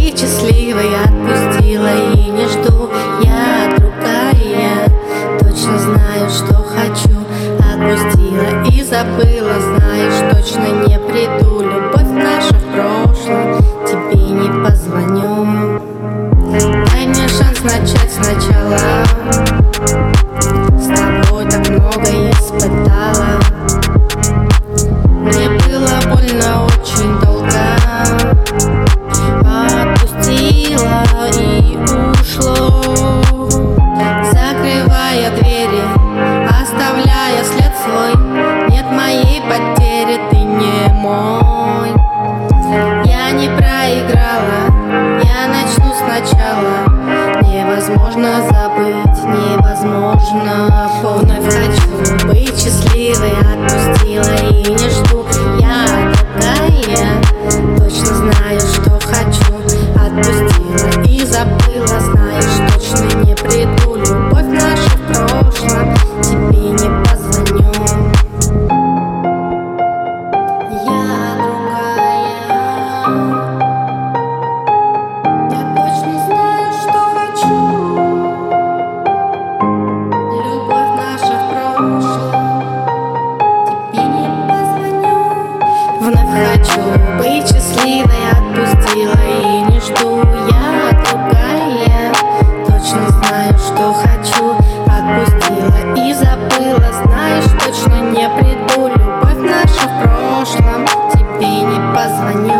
быть счастливой, отпустила и не жду. Я другая, точно знаю, что хочу. Отпустила и забыла, знаешь, точно не приду. Любовь наша в прошлом, тебе не позвоню. Дай мне шанс начать сначала. С тобой так много испытала. Мне было больно очень долго. Отпустила и ушло, закрывая двери, оставляя след свой. Нет моей потери, ты не мой. Я не проиграла, я начну сначала. Невозможно забыть, невозможно. Вновь хочу быть счастливой, отпустила и не жду. Я такая, точно знаю, что хочу. Отпустила и забыла, знаешь, точно не приду. Любовь наша в прошлом, тебе не позвоню. Я другая, я точно знаю, что хочу. Любовь наша в прошлом, тебе не позвоню. Вновь хочу быть счастливой, отпустила и не жду. Я другая, точно знаю, что хочу. Отпустила и забыла, знаешь, точно не приду. Любовь наша в прошлом, тебе не позвоню.